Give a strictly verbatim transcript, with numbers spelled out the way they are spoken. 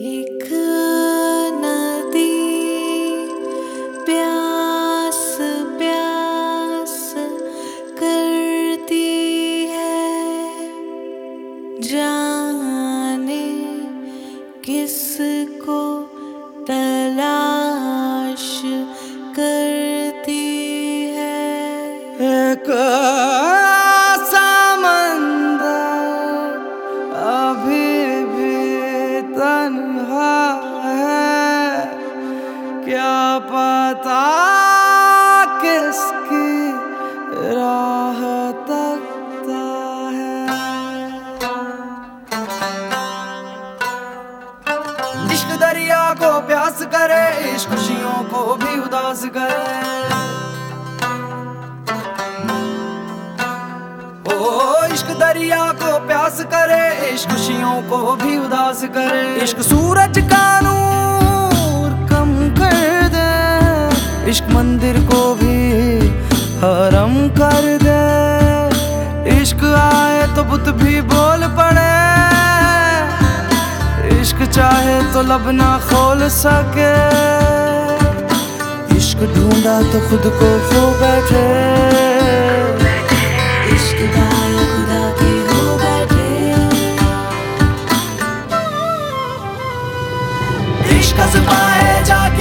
एक नदी प्यास प्यास करती है, जाने किसको तलाश करती है। एक समंदर अभी भी तन्हा है, क्या पता किसकी राह तकता है। इश्क दरिया को प्यास करे, इश्क खुशियों को भी उदास करे। ओ इश्क दरिया को प्यास करे, इश्क खुशियों को भी उदास करे। इश्क सूरज का नूर कम कर दे, इश्क मंदिर को भी हरम कर दे। इश्क आए तो बुत भी बोल पड़े, इश्क चाहे तो लब ना खोल सके। इश्क ढूंढा तो खुद को खो बैठे, इश्क गाया खुदा के हो बैठे। इश्क आज़माए जाके